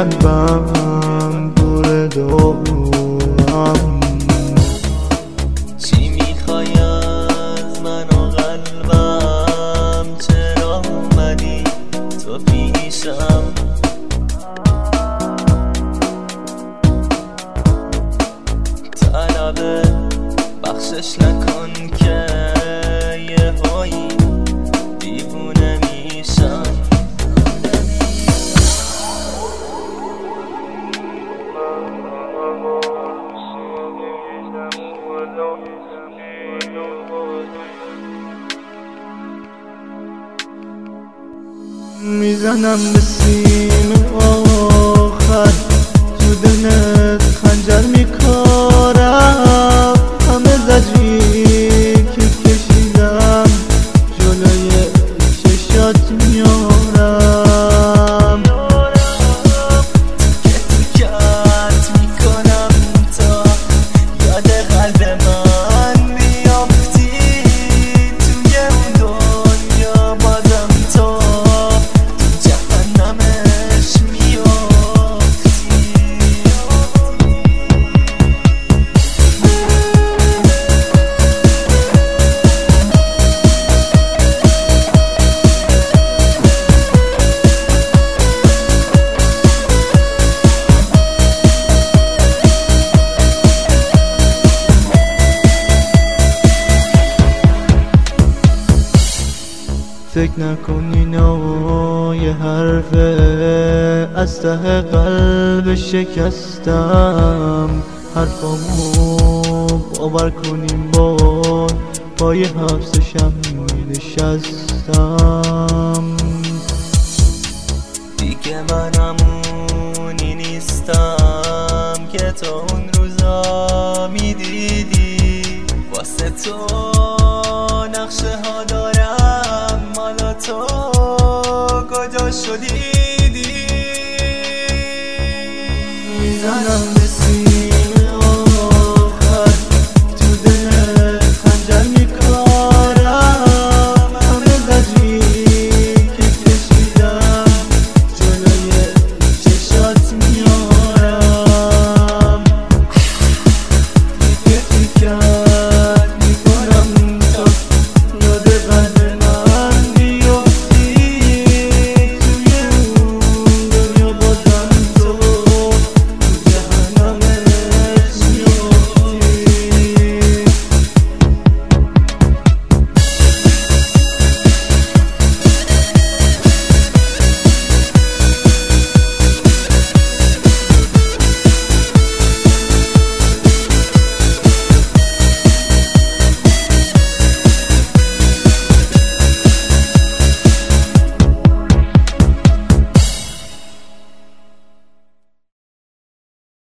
قلبم دور دورم. چی میخوای از من و قلبم؟ چرا اومدی تو پیشم؟ طلب بخشش نکن که یه هایی دیوونه میشم. میزنم به سیم آخر، تو دلت خنجر میکارم. همه زجری که کشیدم جلوی چشات میارم. تکت میکنم تا یاد قلب من بیافتی. توی اون دنیا بازم تو جهنمش میافتی. فکر نکن اینا یه حرفه، از ته قلب شکستم. حرفامو باور کنیم باز پای حبسشم نشستم. دیگه من همونی نیستم که تو اون روزا میدیدی. واسه تو